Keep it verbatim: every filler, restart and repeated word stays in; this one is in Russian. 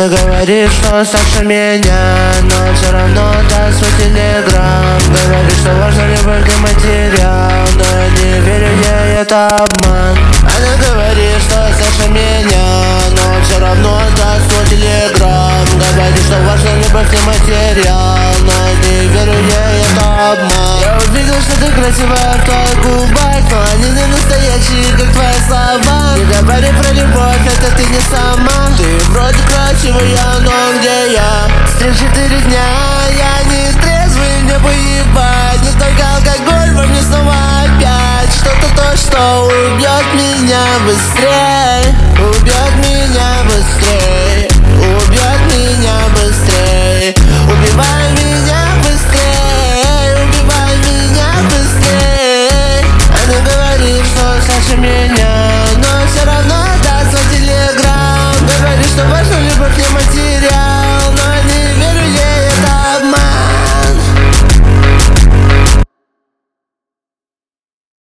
Она говорит, что старше меня, но все равно даст свой телеграм. Говорит, что важно любовь как материал, но я не верю ей, это обман. Она говорит, что старше меня, но все равно даст свой телеграм. Говорит, что важно любовь не материал, но я не верю ей, это обман. Я увидел, что ты красивая в твоих губах, но они не настоящие, как твои слова. Не говори про любовь, это ты не сама. Ты вроде красивая, но где я? С три-четыре дня я не